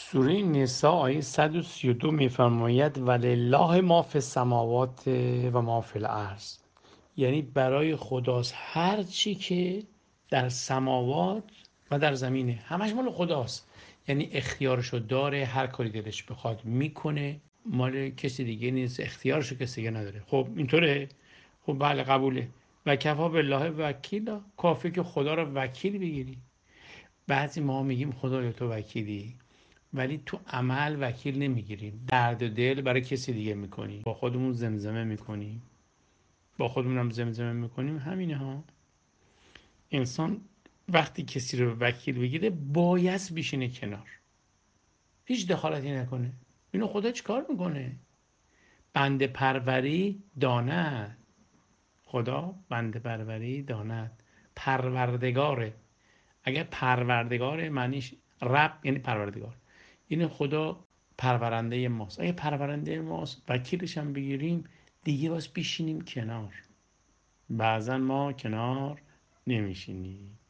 سوره نساء آیه 132 میفرماید ولله ما فی السماوات و ما فی الارض، یعنی برای خداست هر چی که در سماوات و در زمینه، همش مال خداست. یعنی اختیارشو داره، هر کاری دلش بخواد میکنه، مال کسی دیگه نیست، اختیارشو کسی دیگه نداره. خب اینطوره. خب بله، قبوله. و کفا بالله وکیلا، کافیه که خدا رو وکیل بگیری. بعضی ما میگیم خدایا تو وکیلی، ولی تو عمل وکیل نمیگیریم، درد و دل برای کسی دیگه میکنیم، با خودمون زمزمه میکنیم، با خودمون هم زمزمه میکنیم. همینه ها. انسان وقتی کسی رو وکیل بگیره باید بشینه کنار، هیچ دخالتی نکنه. اینو خدا چیکار میکنه؟ بنده پروری داند. خدا بنده پروری داند، پروردگاره. اگر پروردگار معنیش رب یعنی پروردگار، این خدا پرورنده ماست. اگه پرورنده ماست وکیلش هم بگیریم دیگه باز بیشینیم کنار. بعضا ما کنار نمیشینیم.